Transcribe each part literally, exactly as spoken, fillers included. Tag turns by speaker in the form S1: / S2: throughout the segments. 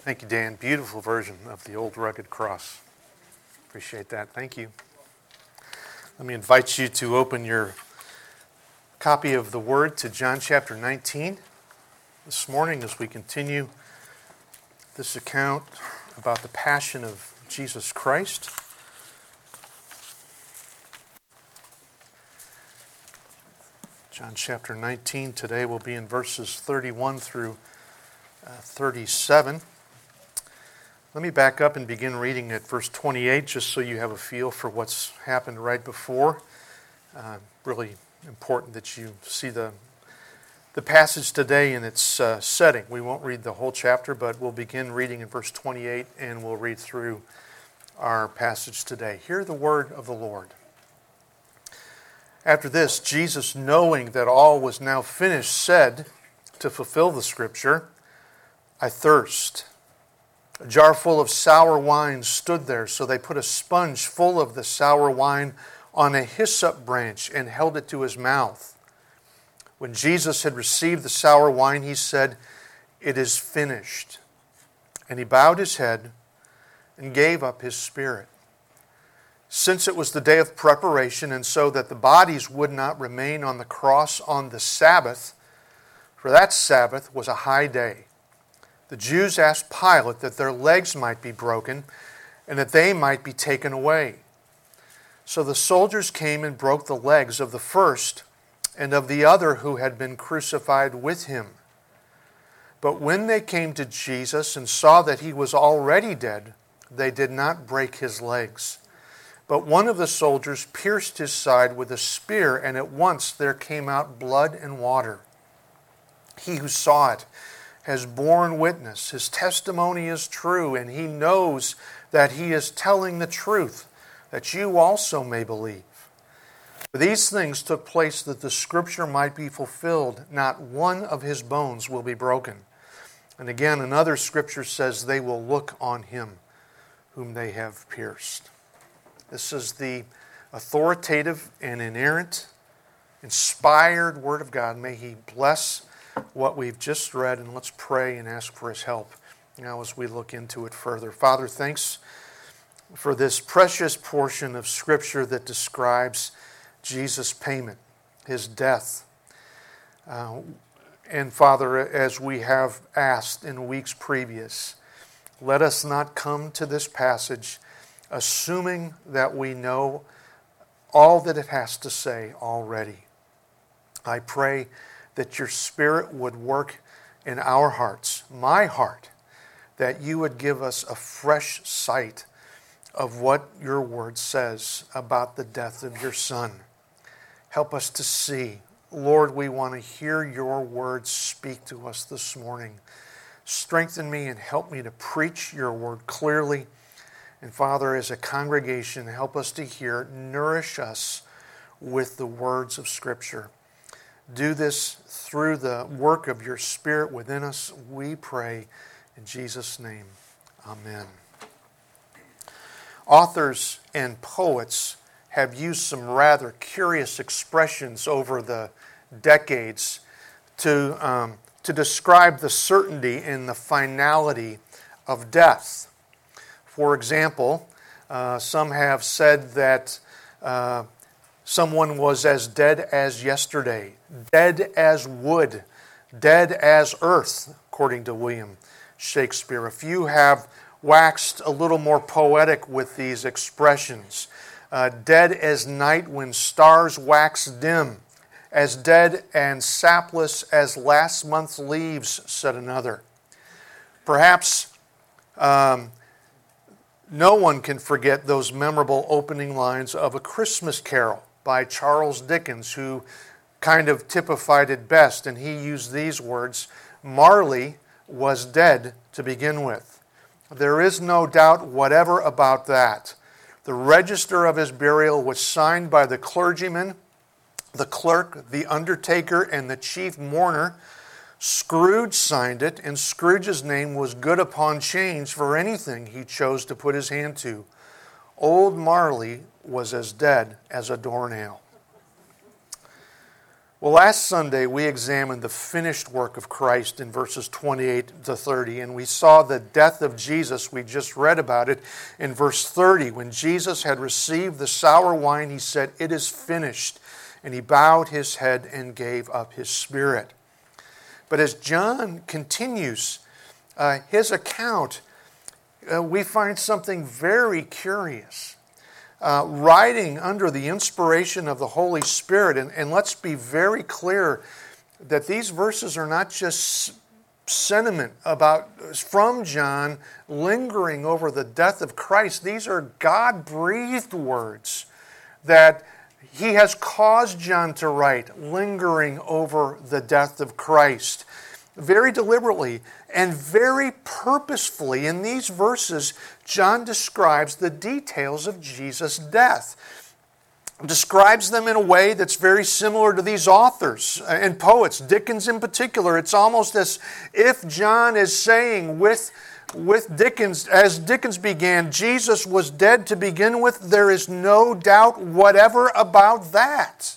S1: Thank you, Dan. Beautiful version of the old rugged cross. Appreciate that. Thank you. Let me invite you to open your copy of the Word to John chapter nineteen this morning as we continue this account about the passion of Jesus Christ. John chapter nineteen today will be in verses thirty-one through uh, thirty-seven. Let me back up and begin reading at verse twenty-eight just so you have a feel for what's happened right before. Uh, really important that you see the, the passage today in its uh, setting. We won't read the whole chapter, but we'll begin reading in verse twenty-eight and we'll read through our passage today. Hear the word of the Lord. After this, Jesus, knowing that all was now finished, said, to fulfill the scripture, I thirst. A jar full of sour wine stood there, so they put a sponge full of the sour wine on a hyssop branch and held it to his mouth. When Jesus had received the sour wine, he said, It is finished. And he bowed his head and gave up his spirit. Since it was the day of preparation, and so that the bodies would not remain on the cross on the Sabbath, for that Sabbath was a high day, the Jews asked Pilate that their legs might be broken and that they might be taken away. So the soldiers came and broke the legs of the first and of the other who had been crucified with him. But when they came to Jesus and saw that he was already dead, they did not break his legs. But one of the soldiers pierced his side with a spear, and at once there came out blood and water. He who saw it has borne witness. His testimony is true, and he knows that he is telling the truth, that you also may believe. For these things took place that the scripture might be fulfilled. Not one of his bones will be broken. And again, another scripture says they will look on him whom they have pierced. This is the authoritative and inerrant, inspired Word of God. May He bless what we've just read, and let's pray and ask for His help now as we look into it further. Father, thanks for this precious portion of Scripture that describes Jesus' payment, His death. Uh, and Father, as we have asked in weeks previous, let us not come to this passage assuming that we know all that it has to say already. I pray that your Spirit would work in our hearts, my heart, that you would give us a fresh sight of what your word says about the death of your Son. Help us to see. Lord, we want to hear your words speak to us this morning. Strengthen me and help me to preach your word clearly. And Father, as a congregation, help us to hear, nourish us with the words of Scripture. Do this through the work of your Spirit within us, we pray in Jesus' name. Amen. Authors and poets have used some rather curious expressions over the decades to, um, to describe the certainty and the finality of death. For example, uh, some have said that uh, someone was as dead as yesterday, dead as wood, dead as earth, according to William Shakespeare. A few have waxed a little more poetic with these expressions. Uh, dead as night when stars wax dim, as dead and sapless as last month's leaves, said another. Perhaps um, no one can forget those memorable opening lines of A Christmas Carol by Charles Dickens, who kind of typified it best, and he used these words, Marley was dead to begin with. There is no doubt whatever about that. The register of his burial was signed by the clergyman, the clerk, the undertaker, and the chief mourner. Scrooge signed it, and Scrooge's name was good upon change for anything he chose to put his hand to. Old Marley was as dead as a doornail. Well, last Sunday we examined the finished work of Christ in verses twenty-eight to thirty, and we saw the death of Jesus. We just read about it in verse thirty. When Jesus had received the sour wine, he said, "It is finished," and he bowed his head and gave up his spirit. But as John continues uh, his account, uh, we find something very curious. Uh, writing under the inspiration of the Holy Spirit, and, and let's be very clear that these verses are not just sentiment about from John lingering over the death of Christ. These are God-breathed words that he has caused John to write, lingering over the death of Christ. Very deliberately and very purposefully in these verses, John describes the details of Jesus' death. Describes them in a way that's very similar to these authors and poets, Dickens in particular. It's almost as if John is saying with, with Dickens, as Dickens began, Jesus was dead to begin with. There is no doubt whatever about that.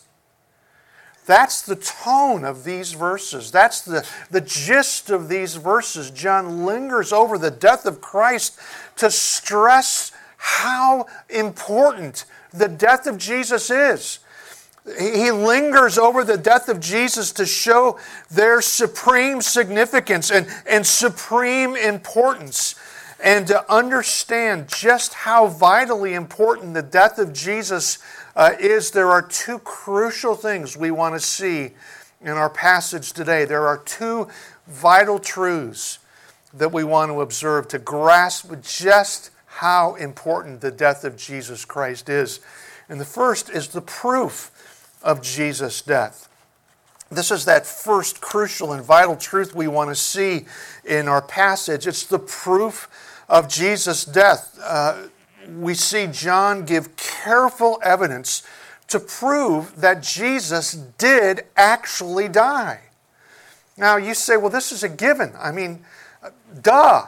S1: That's the tone of these verses. That's the, the gist of these verses. John lingers over the death of Christ to stress how important the death of Jesus is. He lingers over the death of Jesus to show their supreme significance and, and supreme importance, and to understand just how vitally important the death of Jesus Uh, is. There are two crucial things we want to see in our passage today. There are two vital truths that we want to observe to grasp just how important the death of Jesus Christ is. And the first is the proof of Jesus' death. This is that first crucial and vital truth we want to see in our passage. It's the proof of Jesus' death. Uh, we see John give careful evidence to prove that Jesus did actually die. Now you say, well, this is a given. I mean, duh.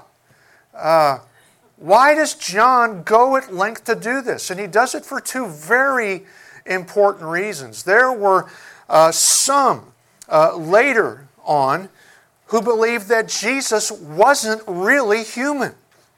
S1: Uh, why does John go at length to do this? And he does it for two very important reasons. There were uh, some uh, later on who believed that Jesus wasn't really human.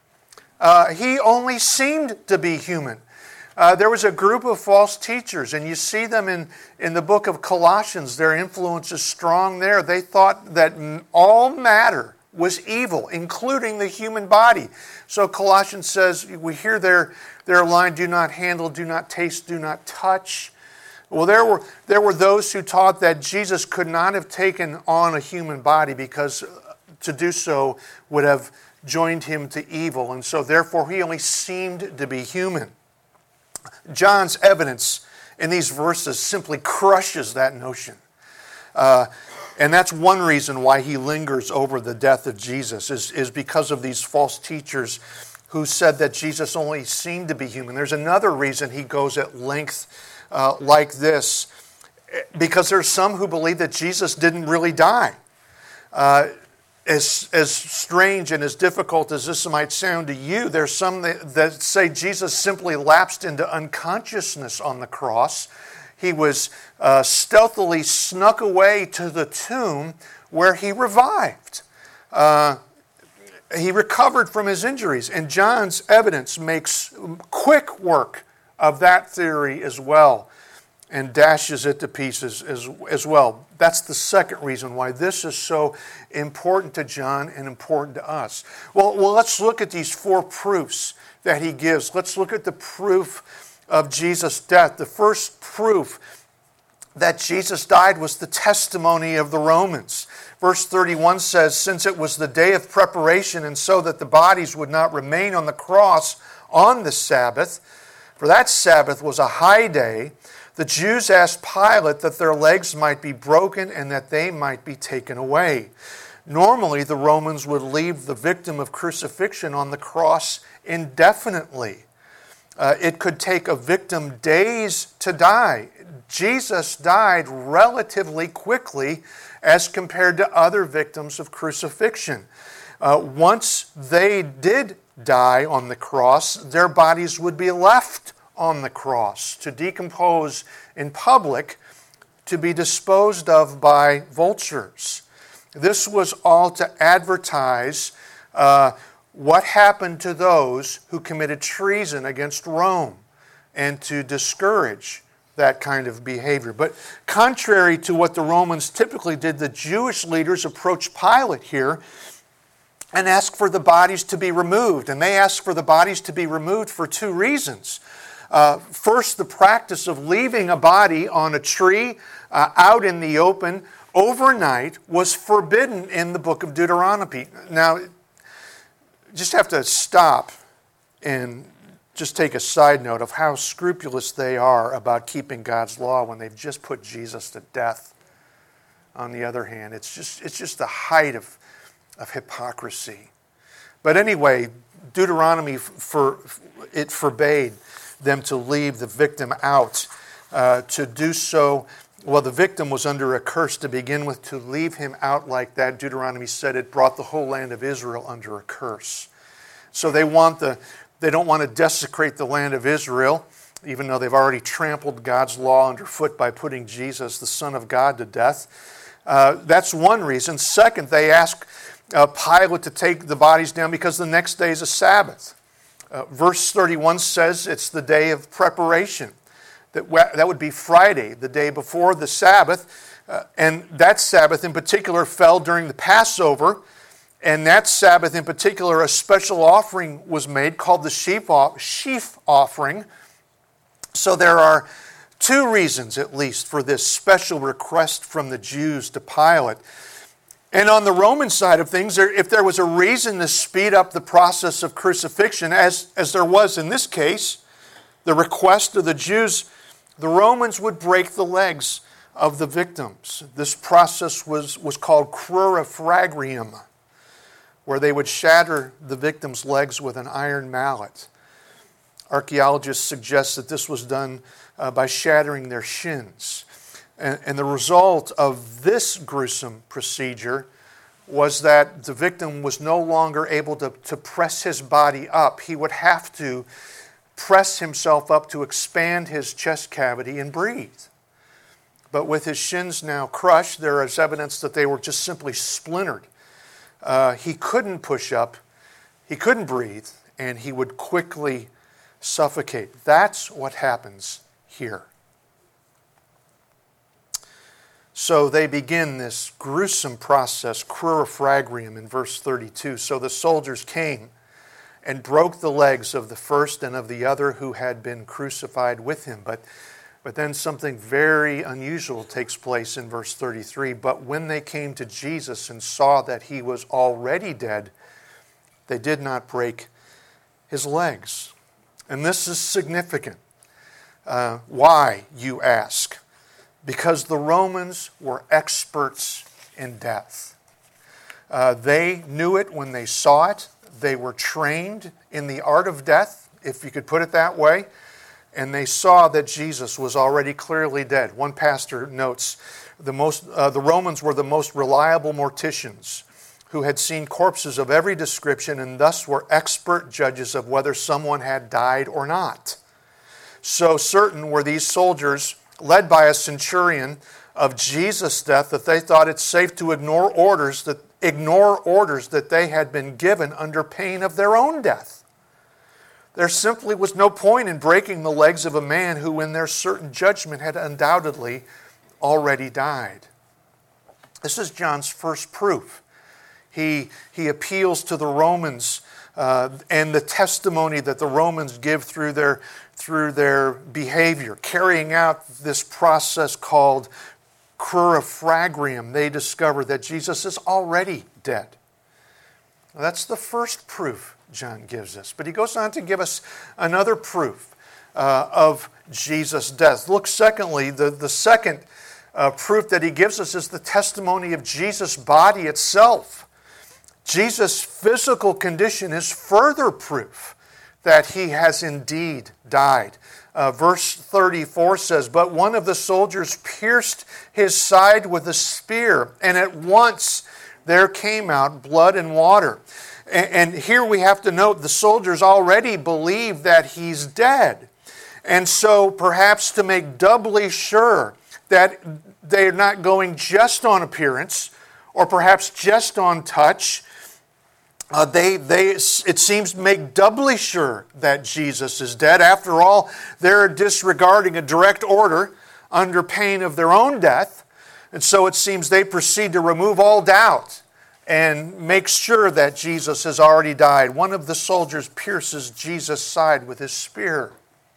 S1: Uh, he only seemed to be human. Uh, there was a group of false teachers, and you see them in, in the book of Colossians. Their influence is strong there. They thought that all matter was evil, including the human body. So Colossians says, we hear their, their line, do not handle, do not taste, do not touch. Well, there were, there were those who taught that Jesus could not have taken on a human body because to do so would have joined him to evil, and so therefore he only seemed to be human. John's evidence in these verses simply crushes that notion. Uh, and that's one reason why he lingers over the death of Jesus, is, is because of these false teachers who said that Jesus only seemed to be human. There's another reason he goes at length uh, like this, because there's some who believe that Jesus didn't really die. Uh, As, as strange and as difficult as this might sound to you, there's some that, that say Jesus simply lapsed into unconsciousness on the cross. He was uh, stealthily snuck away to the tomb where he revived. Uh, he recovered from his injuries, and John's evidence makes quick work of that theory as well, and dashes it to pieces as, as well. That's the second reason why this is so important to John and important to us. Well, well, let's look at these four proofs that he gives. Let's look at the proof of Jesus' death. The first proof that Jesus died was the testimony of the Romans. Verse thirty-one says, since it was the day of preparation, and so that the bodies would not remain on the cross on the Sabbath, for that Sabbath was a high day, the Jews asked Pilate that their legs might be broken and that they might be taken away. Normally, the Romans would leave the victim of crucifixion on the cross indefinitely. Uh, it could take a victim days to die. Jesus died relatively quickly as compared to other victims of crucifixion. Uh, once they did die on the cross, their bodies would be left on the cross to decompose in public to be disposed of by vultures. This was all to advertise uh, what happened to those who committed treason against Rome and to discourage that kind of behavior. But contrary to what the Romans typically did, the Jewish leaders approached Pilate here and asked for the bodies to be removed. And they asked for the bodies to be removed for two reasons. Uh, first, the practice of leaving a body on a tree uh, out in the open overnight was forbidden in the book of Deuteronomy. Now, just have to stop and just take a side note of how scrupulous they are about keeping God's law when they've just put Jesus to death. On the other hand, it's just it's just the height of, of hypocrisy. But anyway, Deuteronomy, for, it forbade them to leave the victim out. Uh, to do so, well, the victim was under a curse to begin with. To leave him out like that, Deuteronomy said it brought the whole land of Israel under a curse. So they want the they don't want to desecrate the land of Israel, even though they've already trampled God's law underfoot by putting Jesus, the Son of God, to death. Uh, that's one reason. Second, they ask uh, Pilate to take the bodies down because the next day is a Sabbath. Uh, verse thirty-one says it's the day of preparation. That, that would be Friday, the day before the Sabbath. Uh, and that Sabbath in particular fell during the Passover. And that Sabbath in particular, a special offering was made called the sheaf offering. So there are two reasons, at least, for this special request from the Jews to Pilate. And on the Roman side of things, if there was a reason to speed up the process of crucifixion, as, as there was in this case, the request of the Jews, the Romans would break the legs of the victims. This process was, was called crurifragium, where they would shatter the victim's legs with an iron mallet. Archaeologists suggest that this was done uh, by shattering their shins. And, and the result of this gruesome procedure was that the victim was no longer able to, to press his body up. He would have to press himself up to expand his chest cavity and breathe. But with his shins now crushed, there is evidence that they were just simply splintered. Uh, he couldn't push up, he couldn't breathe, and he would quickly suffocate. That's what happens here. So they begin this gruesome process, crurifragium, in verse thirty-two. So the soldiers came and broke the legs of the first and of the other who had been crucified with him. But, but then something very unusual takes place in verse thirty-three. But when they came to Jesus and saw that he was already dead, they did not break his legs. And this is significant. Uh, why, you ask? Because the Romans were experts in death. Uh, they knew it when they saw it. They were trained in the art of death, if you could put it that way. And they saw that Jesus was already clearly dead. One pastor notes, the, most, uh, the Romans were the most reliable morticians who had seen corpses of every description and thus were expert judges of whether someone had died or not. So certain were these soldiers, led by a centurion, of Jesus' death that they thought it safe to ignore orders that ignore orders that they had been given under pain of their own death. There simply was no point in breaking the legs of a man who, in their certain judgment, had undoubtedly already died. This is John's first proof. He, he appeals to the Romans uh, and the testimony that the Romans give through their, through their behavior, carrying out this process called crurifragium. They discover that Jesus is already dead. Now, that's the first proof John gives us. But he goes on to give us another proof uh, of Jesus' death. Look, secondly, the, the second uh, proof that he gives us is the testimony of Jesus' body itself. Jesus' physical condition is further proof that he has indeed died. Uh, verse thirty-four says, "But one of the soldiers pierced his side with a spear, and at once there came out blood and water." And, and here we have to note the soldiers already believe that he's dead. And so perhaps to make doubly sure that they're not going just on appearance or perhaps just on touch. Uh, they, they, it seems, make doubly sure that Jesus is dead. After all, they're disregarding a direct order under pain of their own death. And so it seems they proceed to remove all doubt and make sure that Jesus has already died. One of the soldiers pierces Jesus' side with his spear.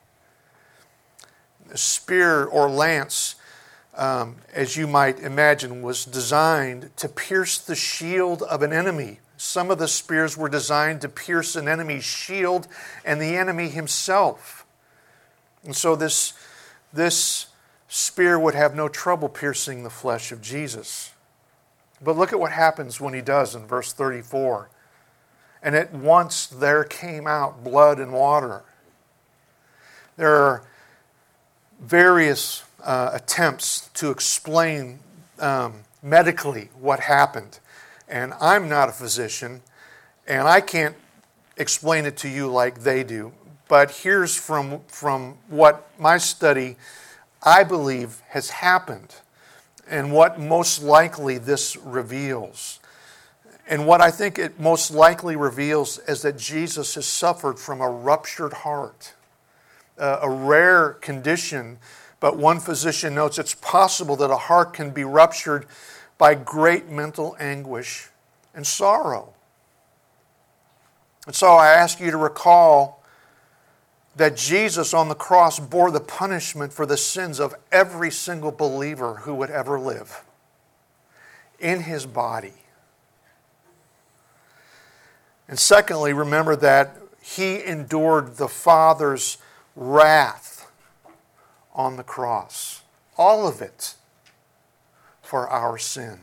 S1: The spear or lance, um, as you might imagine, was designed to pierce the shield of an enemy. Some of the spears were designed to pierce an enemy's shield and the enemy himself. And so this, this spear would have no trouble piercing the flesh of Jesus. But look at what happens when he does in verse thirty-four. And at once there came out blood and water. There are various uh, attempts to explain um, medically what happened. And I'm not a physician, and I can't explain it to you like they do. But here's from, from what my study, I believe, has happened, and what most likely this reveals. And what I think it most likely reveals is that Jesus has suffered from a ruptured heart, uh, a rare condition, but one physician notes it's possible that a heart can be ruptured by great mental anguish and sorrow. And so I ask you to recall that Jesus on the cross bore the punishment for the sins of every single believer who would ever live in his body. And secondly, remember that he endured the Father's wrath on the cross. All of it for our sin.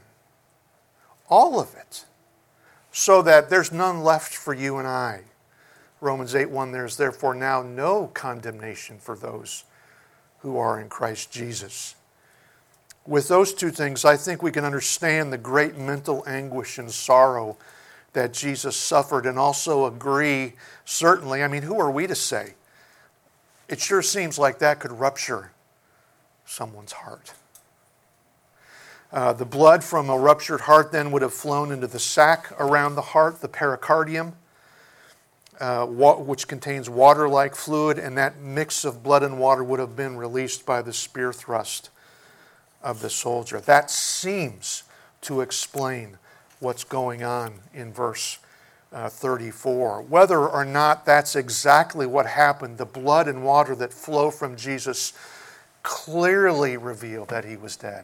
S1: All of it. So that there's none left for you and I. Romans eight one, there's therefore now no condemnation for those who are in Christ Jesus. With those two things, I think we can understand the great mental anguish and sorrow that Jesus suffered, and also agree, certainly, I mean, who are we to say? It sure seems like that could rupture someone's heart. Uh, the blood from a ruptured heart then would have flown into the sac around the heart, the pericardium, uh, wa- which contains water-like fluid, and that mix of blood and water would have been released by the spear thrust of the soldier. That seems to explain what's going on in verse uh, thirty-four. Whether or not that's exactly what happened, the blood and water that flow from Jesus clearly reveal that he was dead.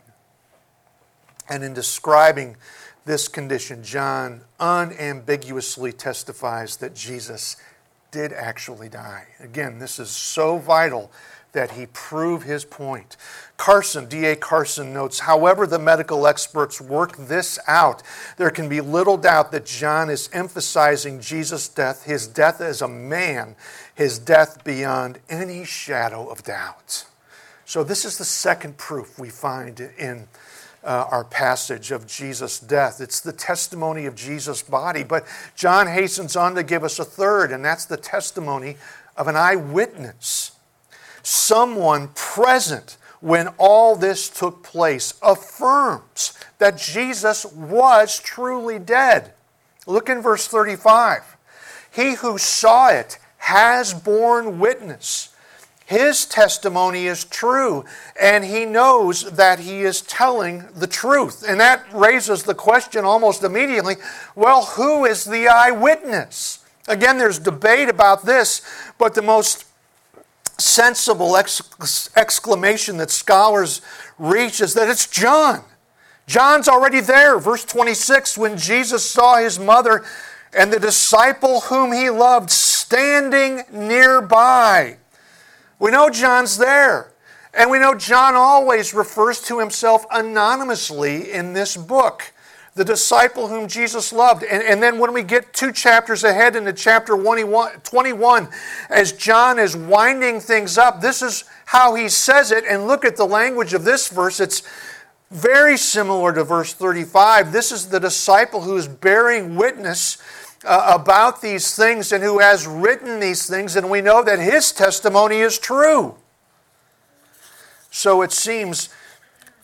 S1: And in describing this condition, John unambiguously testifies that Jesus did actually die. Again, this is so vital that he prove his point. Carson, D A Carson notes, however the medical experts work this out, there can be little doubt that John is emphasizing Jesus' death, his death as a man, his death beyond any shadow of doubt. So this is the second proof we find in uh, our passage of Jesus' death. It's the testimony of Jesus' body. But John hastens on to give us a third, and that's the testimony of an eyewitness. Someone present when all this took place affirms that Jesus was truly dead. Look in verse thirty-five. He who saw it has borne witness. His testimony is true, and he knows that he is telling the truth. And that raises the question almost immediately, well, who is the eyewitness? Again, there's debate about this, but the most sensible ex- exclamation that scholars reach is that it's John. John's already there. Verse twenty-six, when Jesus saw his mother and the disciple whom he loved standing nearby. We know John's there. And we know John always refers to himself anonymously in this book. The disciple whom Jesus loved. And, and then when we get two chapters ahead into chapter twenty-one, as John is winding things up, this is how he says it. And look at the language of this verse. It's very similar to verse thirty-five. This is the disciple who is bearing witness uh, about these things and who has written these things. And we know that his testimony is true. So it seems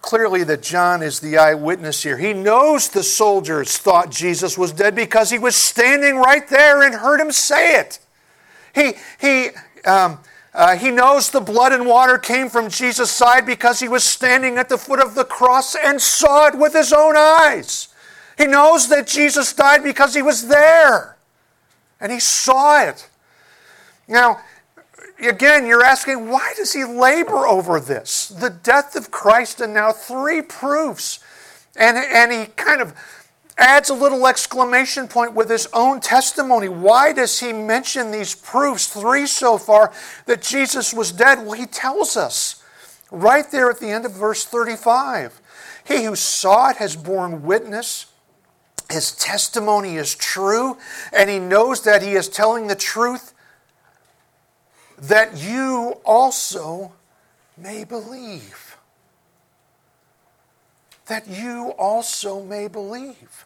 S1: clearly that John is the eyewitness here. He knows the soldiers thought Jesus was dead because he was standing right there and heard him say it. He, he, um, uh, he knows the blood and water came from Jesus' side because he was standing at the foot of the cross and saw it with his own eyes. He knows that Jesus died because he was there and he saw it. Now, again, you're asking, why does he labor over this? The death of Christ and now three proofs. And, and he kind of adds a little exclamation point with his own testimony. Why does he mention these proofs, three so far, that Jesus was dead? Well, he tells us right there at the end of verse thirty-five. He who saw it has borne witness. His testimony is true, and he knows that he is telling the truth, that you also may believe. That you also may believe.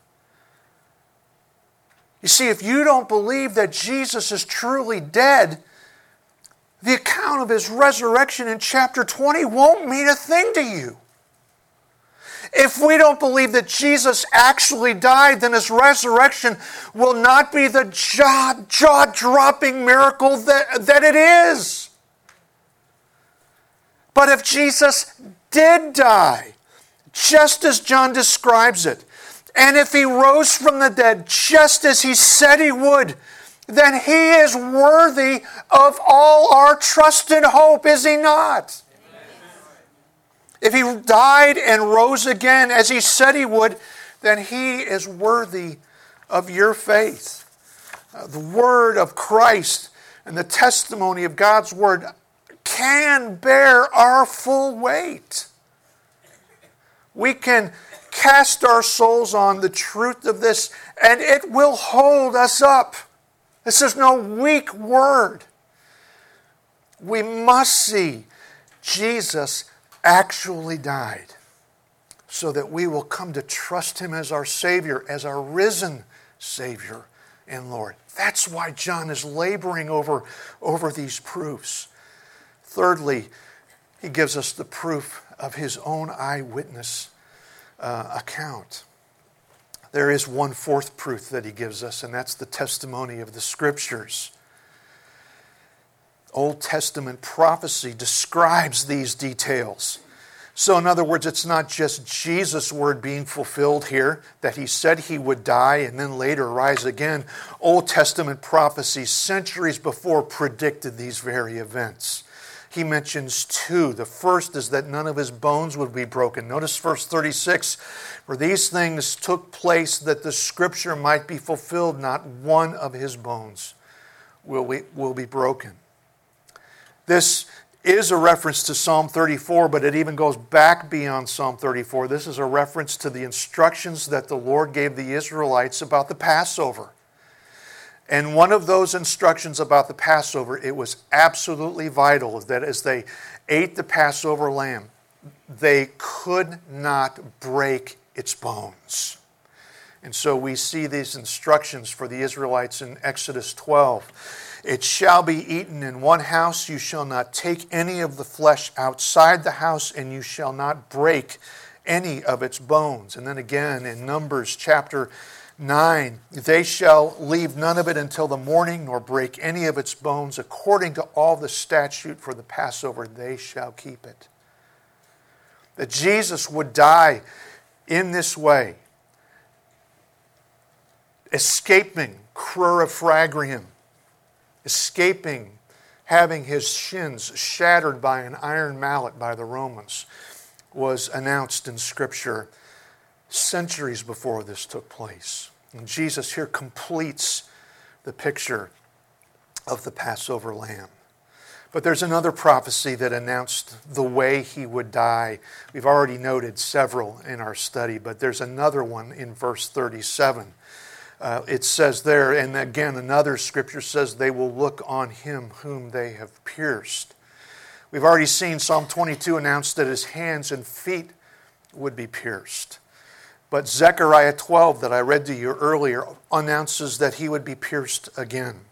S1: You see, if you don't believe that Jesus is truly dead, the account of his resurrection in chapter twenty won't mean a thing to you. If we don't believe that Jesus actually died, then his resurrection will not be the jaw, jaw-dropping miracle that, that it is. But if Jesus did die, just as John describes it, and if he rose from the dead just as he said he would, then he is worthy of all our trust and hope, is he not? If he died and rose again as he said he would, then he is worthy of your faith. Uh, the word of Christ and the testimony of God's word can bear our full weight. We can cast our souls on the truth of this, and it will hold us up. This is no weak word. We must see Jesus actually died so that we will come to trust him as our Savior, as our risen Savior and Lord. That's why John is laboring over, over these proofs. Thirdly, he gives us the proof of his own eyewitness uh, account. There is one fourth proof that he gives us, and that's the testimony of the Scriptures. Old Testament prophecy describes these details. So in other words, it's not just Jesus' word being fulfilled here, that he said he would die and then later rise again. Old Testament prophecy centuries before predicted these very events. He mentions two. The first is that none of his bones would be broken. Notice verse thirty-six, for these things took place that the Scripture might be fulfilled, not one of his bones will be, will be broken. This is a reference to Psalm thirty-four, but it even goes back beyond Psalm thirty-four. This is a reference to the instructions that the Lord gave the Israelites about the Passover. And one of those instructions about the Passover, it was absolutely vital that as they ate the Passover lamb, they could not break its bones. And so we see these instructions for the Israelites in Exodus twelve. It shall be eaten in one house. You shall not take any of the flesh outside the house, and you shall not break any of its bones. And then again in Numbers chapter nine, they shall leave none of it until the morning, nor break any of its bones. According to all the statute for the Passover, they shall keep it. That Jesus would die in this way, escaping crurifragrium, escaping having his shins shattered by an iron mallet by the Romans, was announced in Scripture centuries before this took place. And Jesus here completes the picture of the Passover lamb. But there's another prophecy that announced the way he would die. We've already noted several in our study, but there's another one in verse thirty-seven. Uh, it says there, and again another scripture says, they will look on him whom they have pierced. We've already seen Psalm twenty-two announce that his hands and feet would be pierced. But Zechariah twelve that I read to you earlier announces that he would be pierced again.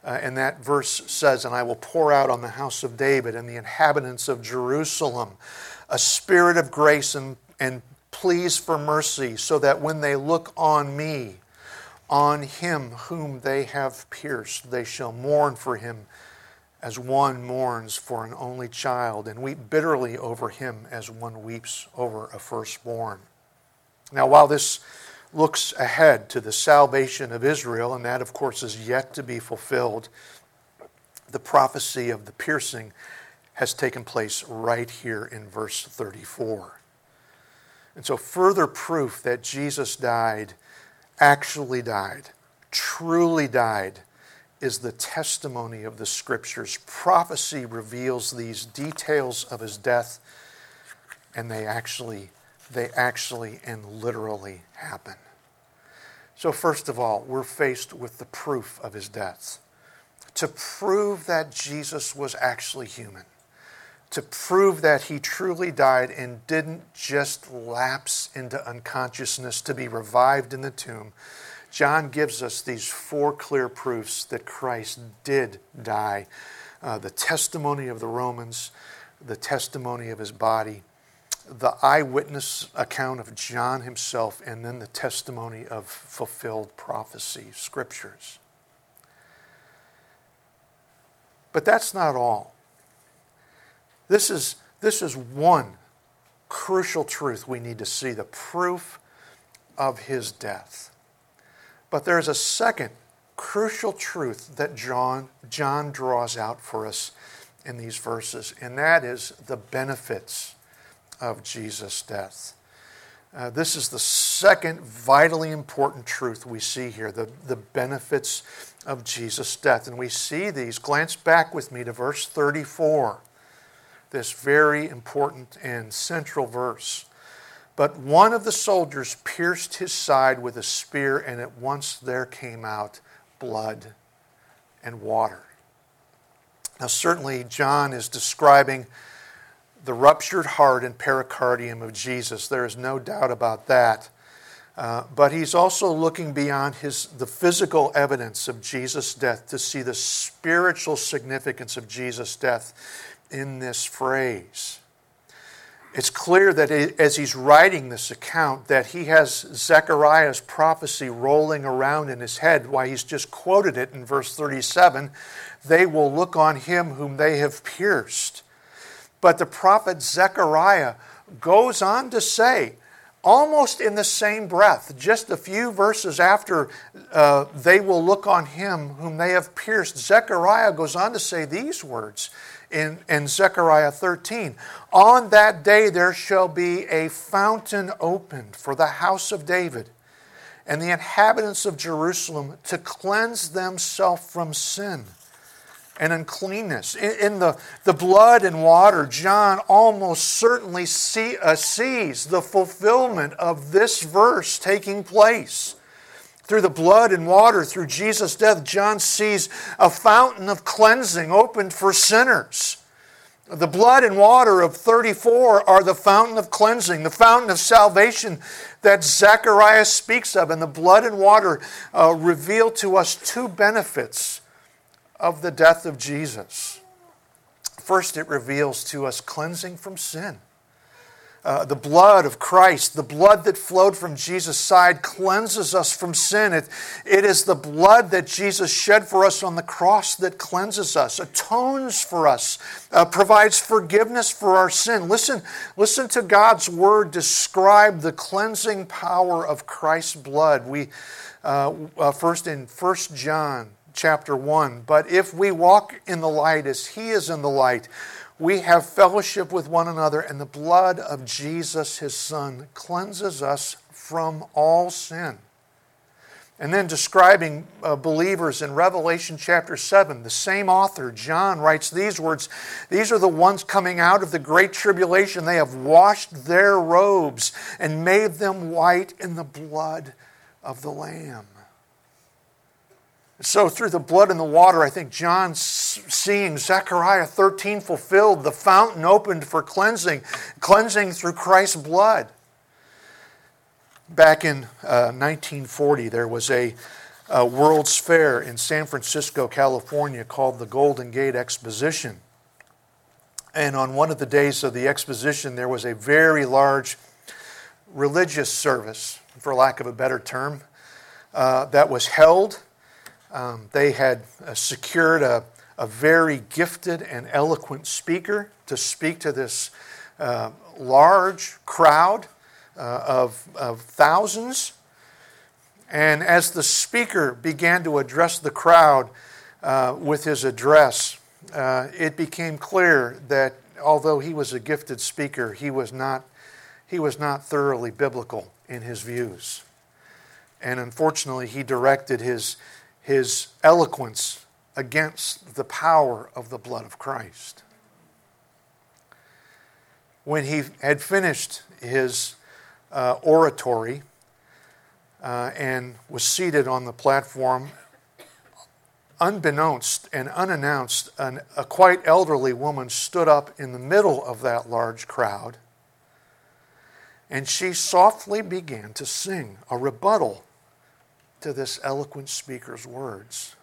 S1: Uh, and that verse says, "And I will pour out on the house of David and the inhabitants of Jerusalem a spirit of grace and, and pleas for mercy, so that when they look on me, on him whom they have pierced, they shall mourn for him as one mourns for an only child, and weep bitterly over him as one weeps over a firstborn." Now, while this looks ahead to the salvation of Israel, and that, of course, is yet to be fulfilled, the prophecy of the piercing has taken place right here in verse thirty-four. And so further proof that Jesus died, actually died, truly died, is the testimony of the Scriptures. Prophecy reveals these details of his death, and they actually, they actually and literally happen. So first of all, we're faced with the proof of his death. To prove that Jesus was actually human, to prove that he truly died and didn't just lapse into unconsciousness to be revived in the tomb, John gives us these four clear proofs that Christ did die. Uh, the testimony of the Romans, the testimony of his body, the eyewitness account of John himself, and then the testimony of fulfilled prophecy, Scriptures. But that's not all. This is, this is one crucial truth we need to see, the proof of his death. But there's a second crucial truth that John, John draws out for us in these verses, and that is the benefits of Jesus' death. Uh, this is the second vitally important truth we see here, the, the benefits of Jesus' death. And we see these. Glance back with me to verse thirty-four, this very important and central verse. "But one of the soldiers pierced his side with a spear, and at once there came out blood and water." Now certainly John is describing the ruptured heart and pericardium of Jesus. There is no doubt about that. Uh, but he's also looking beyond his the physical evidence of Jesus' death to see the spiritual significance of Jesus' death in this phrase. It's clear that as he's writing this account that he has Zechariah's prophecy rolling around in his head while he's just quoted it in verse thirty-seven. "They will look on him whom they have pierced." But the prophet Zechariah goes on to say, almost in the same breath, just a few verses after uh, "they will look on him whom they have pierced," Zechariah goes on to say these words in, in Zechariah thirteen. "On that day there shall be a fountain opened for the house of David and the inhabitants of Jerusalem to cleanse themselves from sin and uncleanness." In, in the, the blood and water, John almost certainly see, uh, sees the fulfillment of this verse taking place. Through the blood and water, through Jesus' death, John sees a fountain of cleansing opened for sinners. The blood and water of thirty-four are the fountain of cleansing, the fountain of salvation that Zechariah speaks of. And the blood and water uh, reveal to us two benefits of the death of Jesus. First, it reveals to us cleansing from sin. Uh, the blood of Christ, the blood that flowed from Jesus' side, cleanses us from sin. It, it is the blood that Jesus shed for us on the cross that cleanses us, atones for us, uh, provides forgiveness for our sin. Listen, listen to God's word describe the cleansing power of Christ's blood. We uh, uh, first in First John chapter one, "But if we walk in the light as he is in the light, we have fellowship with one another, and the blood of Jesus, his Son, cleanses us from all sin." And then describing uh, believers in Revelation chapter seven, the same author, John, writes these words, "These are the ones coming out of the great tribulation. They have washed their robes and made them white in the blood of the Lamb." So through the blood and the water, I think John's seeing Zechariah thirteen fulfilled, the fountain opened for cleansing, cleansing through Christ's blood. Back in uh, nineteen forty, there was a, uh, uh, World's Fair in San Francisco, California, called the Golden Gate Exposition. And on one of the days of the exposition, there was a very large religious service, for lack of a better term, uh, that was held. Um, they had uh, secured a, a very gifted and eloquent speaker to speak to this uh, large crowd uh, of, of thousands. And as the speaker began to address the crowd uh, with his address, uh, it became clear that although he was a gifted speaker, he was not he was not thoroughly biblical in his views. And unfortunately, he directed his his eloquence against the power of the blood of Christ. When he had finished his uh, oratory uh, and was seated on the platform, unbeknownst and unannounced, an, a quite elderly woman stood up in the middle of that large crowd, and she softly began to sing a rebuttal to this eloquent speaker's words.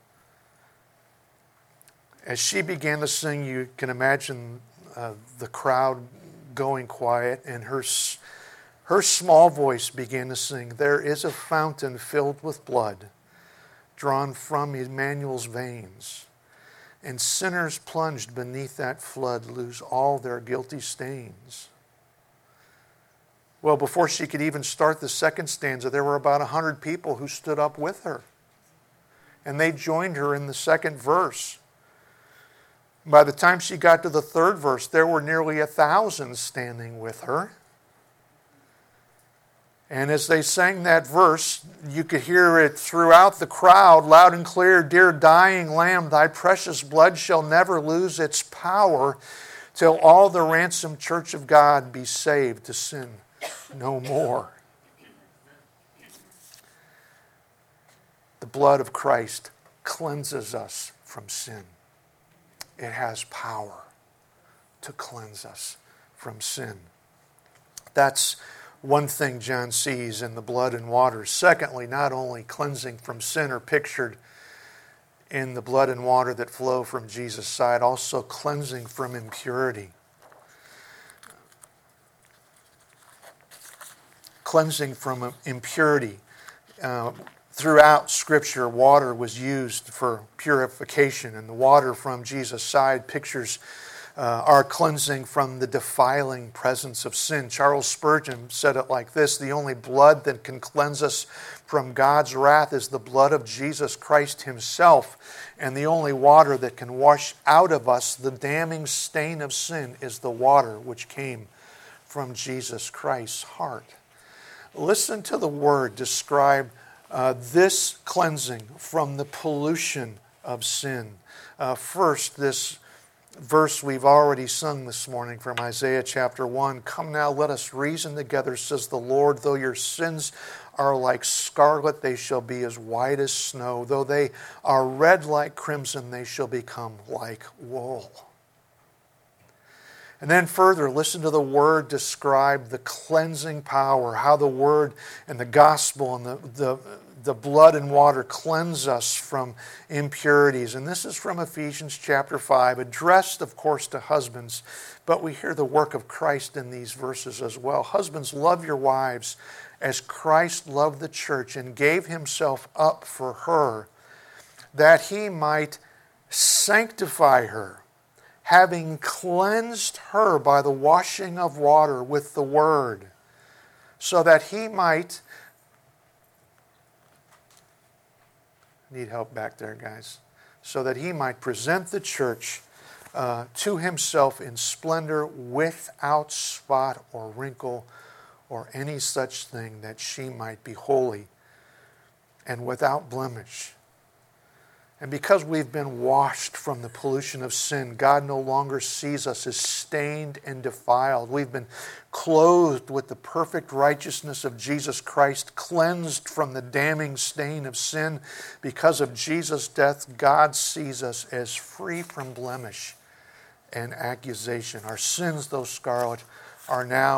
S1: As she began to sing, you can imagine uh, the crowd going quiet, and her her small voice began to sing, "There is a fountain filled with blood, drawn from Emmanuel's veins, and sinners plunged beneath that flood lose all their guilty stains." Well, before she could even start the second stanza, there were about a hundred people who stood up with her, and they joined her in the second verse. By the time she got to the third verse, there were nearly a thousand standing with her. And as they sang that verse, you could hear it throughout the crowd, loud and clear, "Dear dying Lamb, thy precious blood shall never lose its power till all the ransomed church of God be saved to sin no more." The blood of Christ cleanses us from sin. It has power to cleanse us from sin. That's one thing John sees in the blood and water. Secondly, not only cleansing from sin are pictured in the blood and water that flow from Jesus' side, also cleansing from impurity. Cleansing from impurity. Uh, throughout Scripture, water was used for purification, and the water from Jesus' side pictures Uh, our cleansing from the defiling presence of sin. Charles Spurgeon said it like this: "The only blood that can cleanse us from God's wrath is the blood of Jesus Christ Himself, and the only water that can wash out of us the damning stain of sin is the water which came from Jesus Christ's heart." Listen to the word describe uh, this cleansing from the pollution of sin. Uh, first, this verse we've already sung this morning from Isaiah chapter one. "Come now, let us reason together, says the Lord. Though your sins are like scarlet, they shall be as white as snow. Though they are red like crimson, they shall become like wool." And then further, listen to the word describe the cleansing power, how the word and the gospel and the, the, the blood and water cleanse us from impurities. And this is from Ephesians chapter five, addressed, of course, to husbands, but we hear the work of Christ in these verses as well. "Husbands, love your wives as Christ loved the church and gave Himself up for her, that He might sanctify her, having cleansed her by the washing of water with the word, so that He might..." Need help back there, guys. "So that He might present the church uh, to Himself in splendor, without spot or wrinkle or any such thing, that she might be holy and without blemish." And because we've been washed from the pollution of sin, God no longer sees us as stained and defiled. We've been clothed with the perfect righteousness of Jesus Christ, cleansed from the damning stain of sin. Because of Jesus' death, God sees us as free from blemish and accusation. Our sins, though scarlet, are now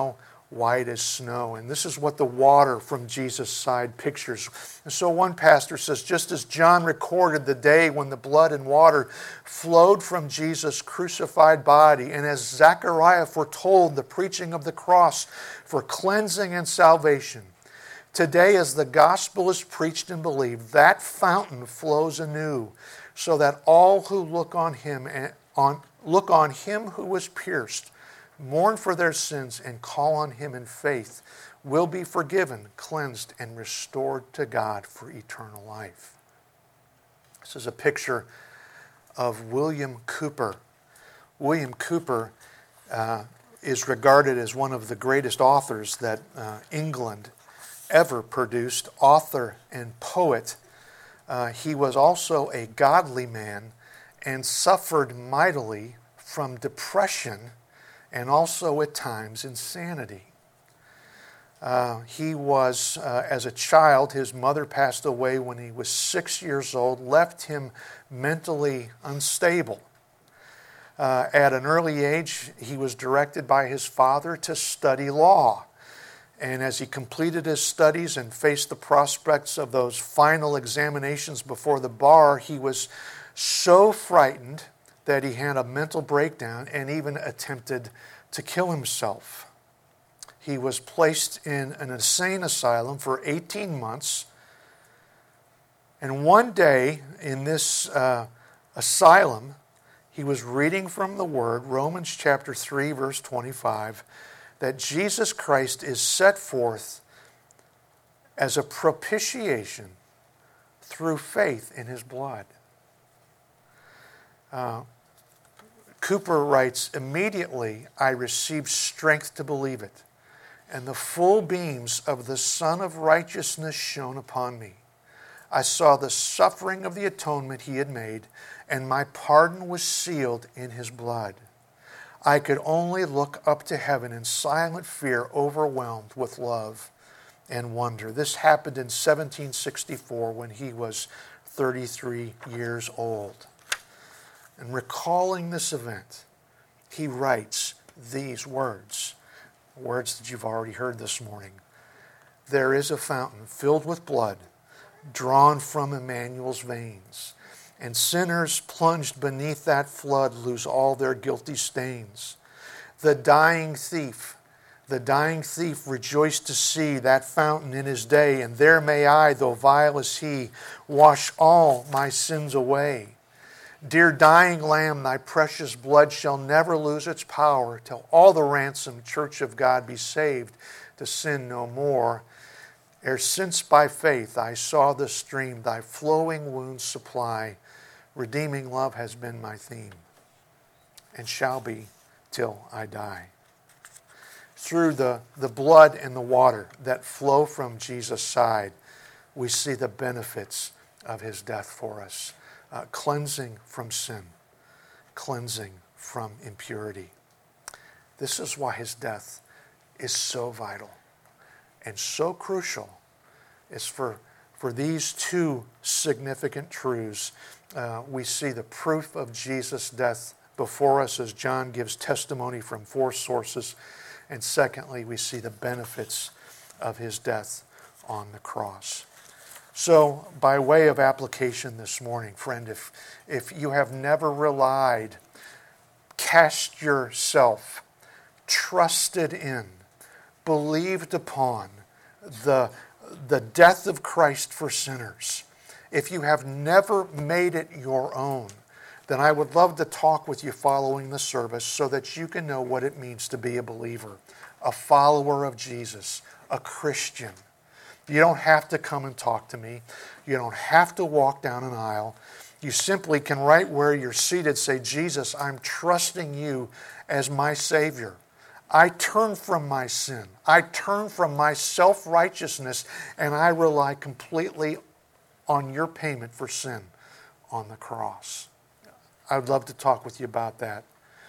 S1: white as snow. And this is what the water from Jesus' side pictures. And so one pastor says, just as John recorded the day when the blood and water flowed from Jesus' crucified body, and as Zechariah foretold the preaching of the cross for cleansing and salvation, today as the gospel is preached and believed, that fountain flows anew, so that all who look on him and on look on him who was pierced, mourn for their sins, and call on him in faith, will be forgiven, cleansed, and restored to God for eternal life. This is a picture of William Cowper. William Cowper uh, is regarded as one of the greatest authors that uh, England ever produced, author and poet. Uh, he was also a godly man and suffered mightily from depression and also at times insanity. Uh, he was, uh, as a child, his mother passed away when he was six years old, left him mentally unstable. Uh, at an early age, he was directed by his father to study law. And as he completed his studies and faced the prospects of those final examinations before the bar, he was so frightened that he had a mental breakdown and even attempted to kill himself. He was placed in an insane asylum for eighteen months. And one day in this uh, asylum, he was reading from the Word, Romans chapter three, verse twenty-five, that Jesus Christ is set forth as a propitiation through faith in his blood. Uh, Cowper writes, immediately I received strength to believe it, and the full beams of the Son of Righteousness shone upon me. I saw the suffering of the atonement he had made, and my pardon was sealed in his blood. I could only look up to heaven in silent fear, overwhelmed with love and wonder. This happened in seventeen sixty-four when he was thirty-three years old. And recalling this event, he writes these words, words that you've already heard this morning. There is a fountain filled with blood, drawn from Emmanuel's veins, and sinners plunged beneath that flood lose all their guilty stains. The dying thief, the dying thief rejoiced to see that fountain in his day, and there may I, though vile as he, wash all my sins away. Dear dying Lamb, thy precious blood shall never lose its power till all the ransomed church of God be saved to sin no more. Ere since by faith I saw the stream thy flowing wounds supply, redeeming love has been my theme and shall be till I die. Through the, the blood and the water that flow from Jesus' side, we see the benefits of his death for us. Uh, cleansing from sin, cleansing from impurity. This is why his death is so vital and so crucial. It's for, for these two significant truths. Uh, we see the proof of Jesus' death before us as John gives testimony from four sources. And secondly, we see the benefits of his death on the cross. So, by way of application this morning, friend, if, if you have never relied, cast yourself, trusted in, believed upon the, the death of Christ for sinners, if you have never made it your own, then I would love to talk with you following the service so that you can know what it means to be a believer, a follower of Jesus, a Christian. You don't have to come and talk to me. You don't have to walk down an aisle. You simply can, right where you're seated, say, Jesus, I'm trusting you as my Savior. I turn from my sin. I turn from my self-righteousness, and I rely completely on your payment for sin on the cross. I would love to talk with you about that.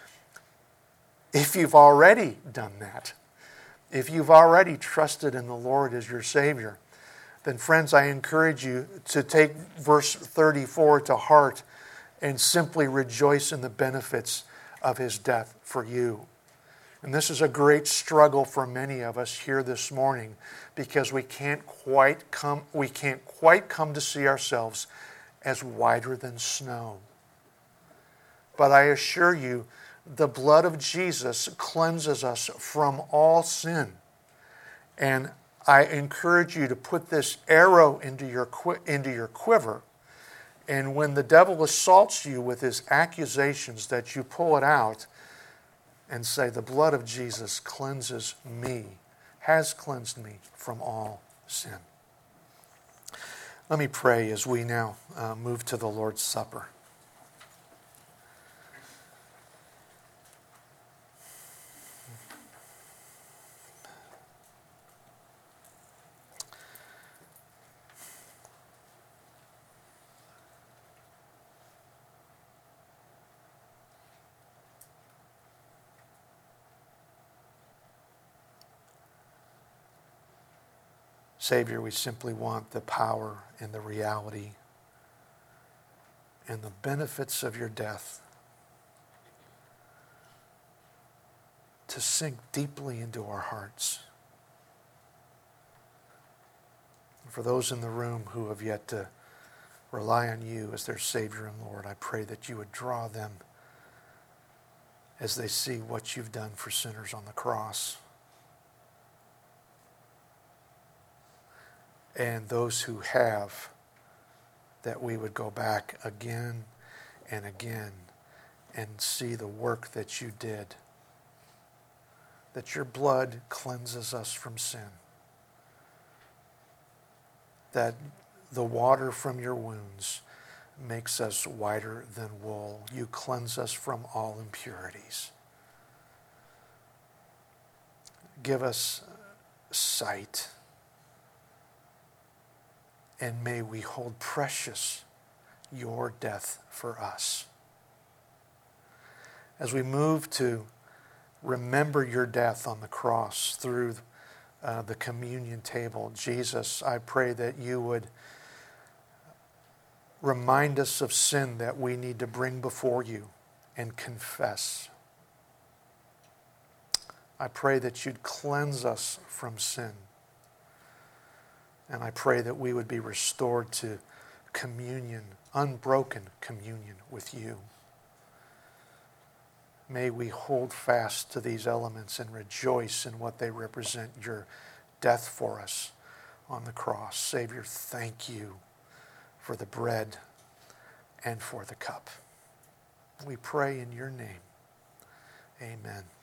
S1: If you've already done that, if you've already trusted in the Lord as your Savior, then friends, I encourage you to take verse thirty-four to heart and simply rejoice in the benefits of his death for you. And this is a great struggle for many of us here this morning because we can't quite come, we can't quite come to see ourselves as whiter than snow. But I assure you, the blood of Jesus cleanses us from all sin. And I encourage you to put this arrow into your, into your quiver. And when the devil assaults you with his accusations, that you pull it out and say, the blood of Jesus cleanses me, has cleansed me from all sin. Let me pray as we now uh, move to the Lord's Supper. Savior, we simply want the power and the reality and the benefits of your death to sink deeply into our hearts. And for those in the room who have yet to rely on you as their Savior and Lord, I pray that you would draw them as they see what you've done for sinners on the cross. And those who have, that we would go back again and again and see the work that you did. That your blood cleanses us from sin. That the water from your wounds makes us whiter than wool. You cleanse us from all impurities. Give us sight. And may we hold precious your death for us. As we move to remember your death on the cross through uh, the communion table, Jesus, I pray that you would remind us of sin that we need to bring before you and confess. I pray that you'd cleanse us from sin. And I pray that we would be restored to communion, unbroken communion with you. May we hold fast to these elements and rejoice in what they represent, your death for us on the cross. Savior, thank you for the bread and for the cup. We pray in your name. Amen.